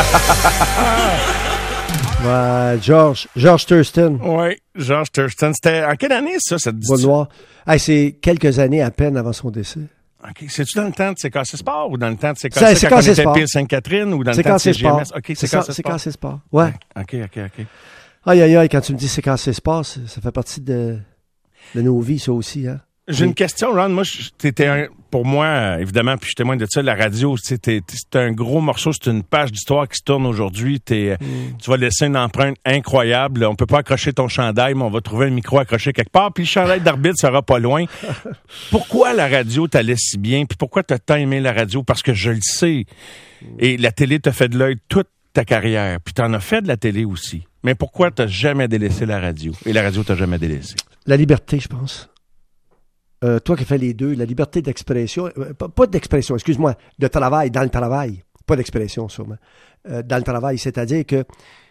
Ouais, George Thurston. Oui, George Thurston. C'était en quelle année, ça te dit? Noir. Hey, c'est quelques années à peine avant son décès. OK. C'est-tu dans le temps de CKC Sport ou dans le temps de CKC quand on était pile Sainte-Catherine ou dans le temps de CGMS? OK, CKC Sport. Ouais. OK. Aïe, quand tu me dis CKC Sport, ça fait partie de nos vies, ça aussi, hein. J'ai une question, Ron. Moi, pour moi, évidemment, puis je suis témoin de ça, la radio, c'est un gros morceau, c'est une page d'histoire qui se tourne aujourd'hui. Tu vas laisser une empreinte incroyable. On peut pas accrocher ton chandail, mais on va trouver un micro accroché quelque part, puis le chandail d'arbitre sera pas loin. Pourquoi la radio t'allait si bien, puis pourquoi t'as tant aimé la radio? Parce que je le sais. Et la télé t'a fait de l'œil toute ta carrière, puis t'en as fait de la télé aussi. Mais pourquoi t'as jamais délaissé la radio? Et la radio t'a jamais délaissé? La liberté, je pense. Toi qui fais les deux, la liberté d'expression, pas d'expression, excuse-moi, de travail, dans le travail, pas d'expression sûrement, dans le travail, c'est-à-dire que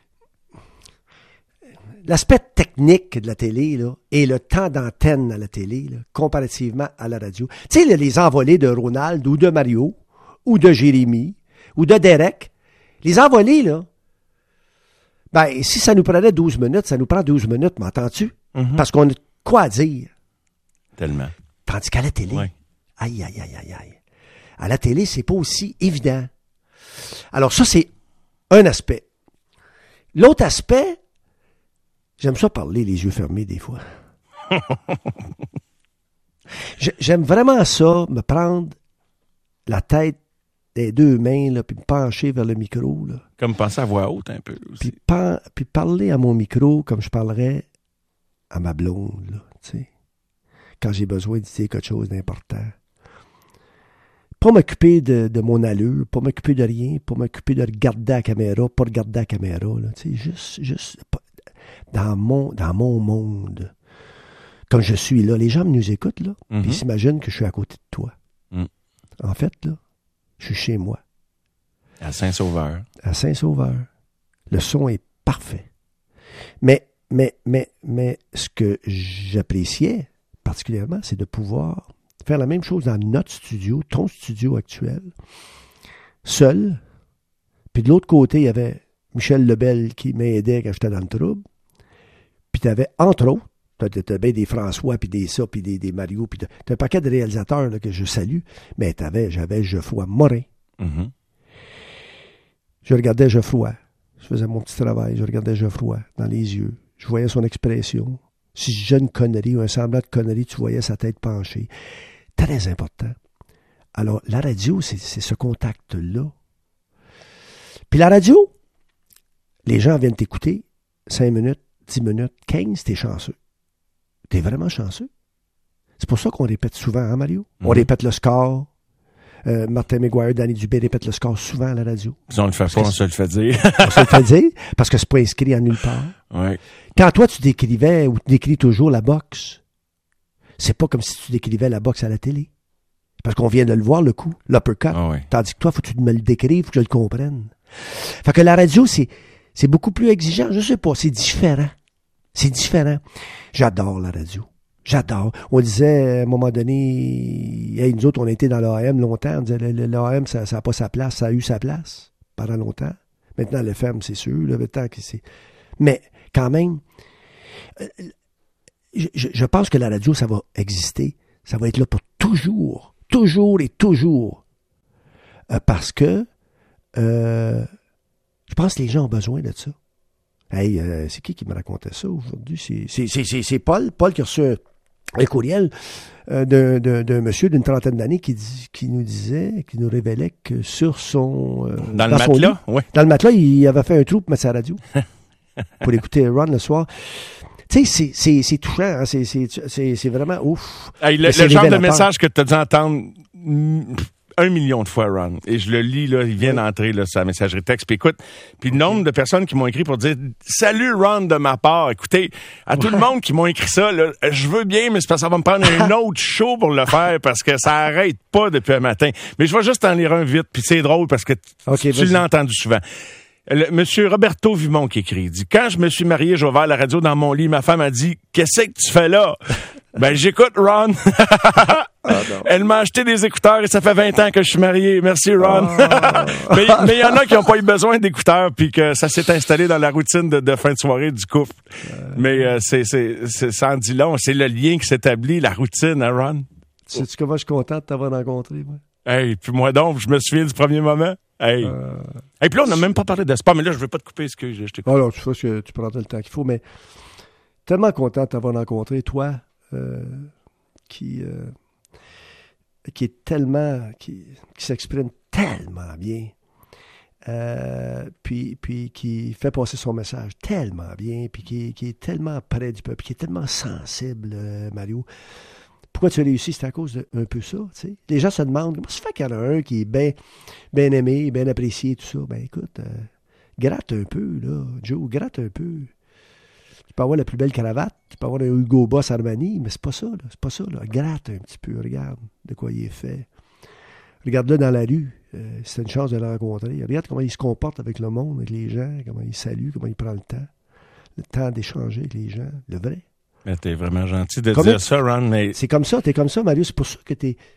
l'aspect technique de la télé là, et le temps d'antenne à la télé, là, comparativement à la radio. Tu sais, les envolées de Ronald ou de Mario, ou de Jérémy, ou de Derek, les envolées, là, ben, si ça nous prenait 12 minutes, ça nous prend 12 minutes, m'entends-tu? Mm-hmm. Parce qu'on a quoi à dire. Tellement. Tandis qu'à la télé, ouais. Aïe. À la télé, c'est pas aussi évident. Alors ça, c'est un aspect. L'autre aspect, j'aime ça parler les yeux fermés des fois. J'aime vraiment ça, me prendre la tête des deux mains, là, puis me pencher vers le micro. Là. Comme penser à voix haute un peu aussi. Puis parler à mon micro comme je parlerais à ma blonde, là, tu sais. Quand j'ai besoin de dire quelque chose d'important. Pas m'occuper de mon allure, pas m'occuper de rien, pas m'occuper de regarder à la caméra, pas regarder à la caméra, là, tu sais, juste dans mon monde. Comme je suis là, les gens nous écoutent, là, puis ils s'imaginent que je suis à côté de toi. En fait, là, je suis chez moi. À Saint-Sauveur. À Saint-Sauveur. Le son est parfait. Mais ce que j'appréciais particulièrement, c'est de pouvoir faire la même chose dans notre studio, ton studio actuel, seul. Puis de l'autre côté, il y avait Michel Lebel qui m'aidait quand j'étais dans le trouble. Puis tu avais, entre autres, t'as bien des François, puis des ça, puis des Mario, puis t'as un paquet de réalisateurs là, que je salue, mais j'avais Geoffroy Morin. Mm-hmm. Je regardais Geoffroy. Je faisais mon petit travail. Je regardais Geoffroy dans les yeux. Je voyais son expression. Si je disais une connerie ou un semblant de connerie, tu voyais sa tête penchée. Très important. Alors, la radio, c'est ce contact-là. Puis la radio, les gens viennent t'écouter 5 minutes, 10 minutes, 15, t'es chanceux. T'es vraiment chanceux. C'est pour ça qu'on répète souvent, hein, Mario? On répète le score. Martin McGuire, Danny Dubé répètent le score souvent à la radio. Si on le fait pas, on se le fait dire. On se le fait dire, parce que c'est pas inscrit en nulle part. Ouais. Quand toi, tu décrivais, ou tu décris toujours la boxe, c'est pas comme si tu décrivais la boxe à la télé. Parce qu'on vient de le voir, le coup, l'uppercut. Ah ouais. Tandis que toi, faut que tu me le décrives, faut que je le comprenne. Fait que la radio, c'est beaucoup plus exigeant. Je sais pas, c'est différent. C'est différent. J'adore la radio. J'adore. On disait, à un moment donné, hey, nous autres, on a été dans l'AM longtemps. On disait, l'AM, ça n'a pas sa place. Ça a eu sa place pendant longtemps. Maintenant, le ferme, c'est sûr. Le temps que c'est... Mais, quand même, je pense que la radio, ça va exister. Ça va être là pour toujours. Toujours et toujours. Parce que, je pense que les gens ont besoin de ça. Hey, c'est qui me racontait ça aujourd'hui? C'est Paul qui a reçu un courriel d'un monsieur d'une trentaine d'années qui nous révélait que sur son... dans le matelas, oui. Dans le matelas, il avait fait un trou pour mettre sa radio. Pour écouter Ron le soir. Tu sais, c'est touchant, hein? C'est vraiment ouf. Hey, le genre de message que tu as dû entendre 1 million de fois, Ron. Et je le lis, là, il vient d'entrer, là, sa messagerie texte. Puis écoute, puis le nombre de personnes qui m'ont écrit pour dire « Salut, Ron, de ma part. » Écoutez, à tout le monde qui m'ont écrit ça, là, je veux bien, mais c'est parce que ça va me prendre un autre show pour le faire parce que ça arrête pas depuis un matin. Mais je vais juste en lire un vite, puis c'est drôle parce que tu l'as entendu souvent. Monsieur Roberto Vimon qui écrit, il dit « Quand je me suis marié, j'ai ouvert la radio dans mon lit. Ma femme a dit « Qu'est-ce que tu fais là? » Ben, j'écoute Ron. Elle m'a acheté des écouteurs et ça fait 20 ans que je suis marié. Merci, Ron. Mais il y en a qui n'ont pas eu besoin d'écouteurs puis que ça s'est installé dans la routine de fin de soirée du couple. Mais ça en dit long. C'est le lien qui s'établit, la routine, hein, Ron? Sais-tu comment je suis content de t'avoir rencontré, moi? Hey, puis moi donc, je me souviens du premier moment. Hey. Et puis là, on n'a même pas parlé de sport, mais là, je veux pas te couper ce que je t'écoute. Alors, tu vois que tu prendras le temps qu'il faut, mais tellement content de t'avoir rencontré, toi, qui est tellement, qui s'exprime tellement bien, puis qui fait passer son message tellement bien, puis qui est tellement près du peuple, qui est tellement sensible, Mario. Pourquoi tu as réussi? C'est à cause d'un peu ça, tu sais. Les gens se demandent, comment ça fait qu'il y en a un qui est bien aimé, bien apprécié, tout ça? Ben écoute, gratte un peu, là, Joe, gratte un peu. Tu peux avoir la plus belle cravate, tu peux avoir un Hugo Boss Armani, mais c'est pas ça, là. Gratte un petit peu, regarde de quoi il est fait. Regarde-le dans la rue, c'est une chance de le rencontrer. Regarde comment il se comporte avec le monde, avec les gens, comment il salue, comment il prend le temps d'échanger avec les gens, le vrai. Mais t'es vraiment gentil de dire ça, Ron, mais... C'est comme ça, t'es comme ça, Mario, c'est pour ça que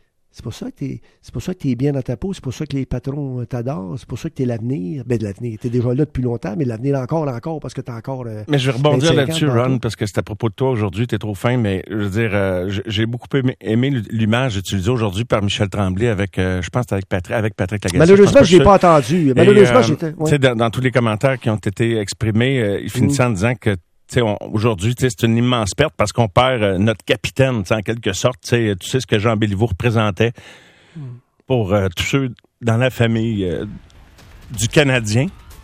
t'es bien dans ta peau, c'est pour ça que les patrons t'adorent, c'est pour ça que t'es l'avenir. Ben, de l'avenir, t'es déjà là depuis longtemps, mais l'avenir encore, parce que t'as encore... mais je vais rebondir là-dessus, Ron, parce que c'est à propos de toi aujourd'hui, t'es trop fin, mais je veux dire, j'ai beaucoup aimé l'image utilisée aujourd'hui par Michel Tremblay avec, je pense, avec Patrick Lagacé. Malheureusement, je l'ai pas entendu. Malheureusement, j'étais... Tu sais, dans tous les commentaires qui ont été exprimés, ils finissaient en disant que aujourd'hui, c'est une immense perte parce qu'on perd notre capitaine, en quelque sorte. Tu sais ce que Jean Béliveau représentait pour tous ceux dans la famille du Canadien.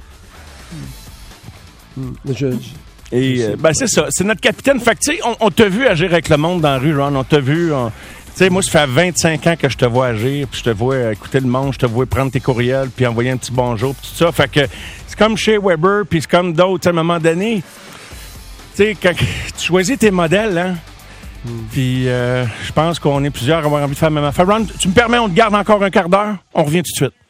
C'est ça. C'est notre capitaine. Fait que, tu sais, on t'a vu agir avec le monde dans la rue, Ron. On t'a vu... Tu sais, moi, ça fait 25 ans que je te vois agir, puis je te vois écouter le monde, je te vois prendre tes courriels, puis envoyer un petit bonjour, puis tout ça. Fait que c'est comme chez Weber, puis c'est comme d'autres, à un moment donné... Tu sais, quand tu choisis tes modèles, hein, puis je pense qu'on est plusieurs à avoir envie de faire la même affaire. Ron, tu me permets, on te garde encore un quart d'heure? On revient tout de suite.